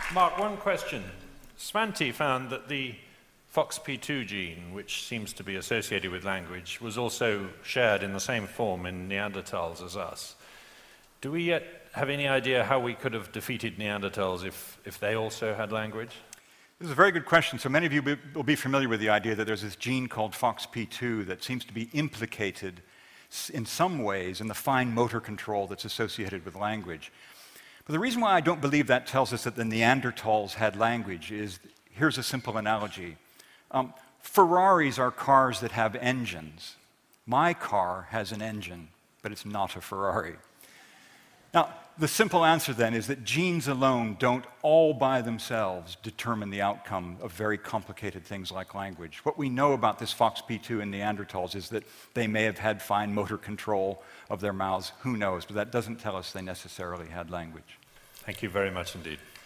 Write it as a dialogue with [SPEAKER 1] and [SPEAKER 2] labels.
[SPEAKER 1] Mark, one question. Svante found that the FOXP2 gene, which seems to be associated with language, was also shared in the same form in Neanderthals as us. Do we yet have any idea how we could have defeated Neanderthals if they also had language?
[SPEAKER 2] This is a very good question. So many of you will be familiar with the idea that there's this gene called FOXP2 that seems to be implicated in some ways in the fine motor control that's associated with language. But the reason why I don't believe that tells us that the Neanderthals had language is, here's a simple analogy. Ferraris are cars that have engines. My car has an engine, but it's not a Ferrari. Now, the simple answer then is that genes alone don't all by themselves determine the outcome of very complicated things like language. What we know about this FOXP2 in Neanderthals is that they may have had fine motor control of their mouths, who knows, but that doesn't tell us they necessarily had language.
[SPEAKER 1] Thank you very much indeed.